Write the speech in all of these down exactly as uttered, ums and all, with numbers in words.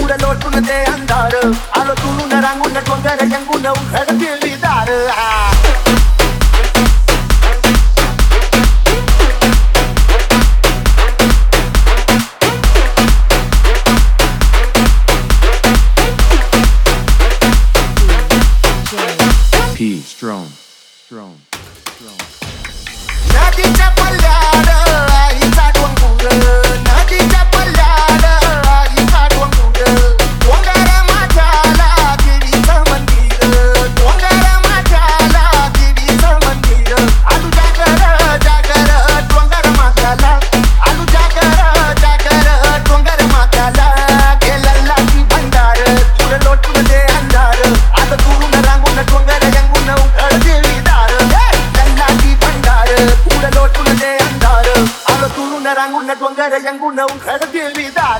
पुढे लोटून दे अंधार आलो तुळून रांगून डोंगर रंगून उघडतील दार P. Strong. Strong. Strong. नदीच्या पल्ल्याड आईचा डोंगर नदीच्या पल्ल्याड आईचा डोंगर डोंगर माझ्याला देवीचं मंदिर डोंगर माझ्याला देवीचं मंदिर आलू जागर जागर डोंगर माथ्याला आलू जागर जागर डोंगर माथ्याला गेलेला ती भंडार पुढे लोटून दे अंधार आता तुळून रांगून डोंगर रंगून उघडतील दार गेलेला ती भंडार पुढे लोटून दे अंधार आलो तुळून रांगून डोंगर रंगून उघडतील दार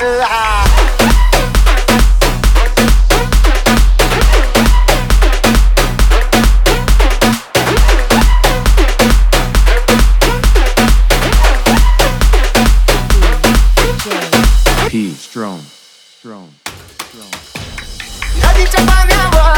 P. Strong. Strong. Strong. नदीच्या पाण्यावर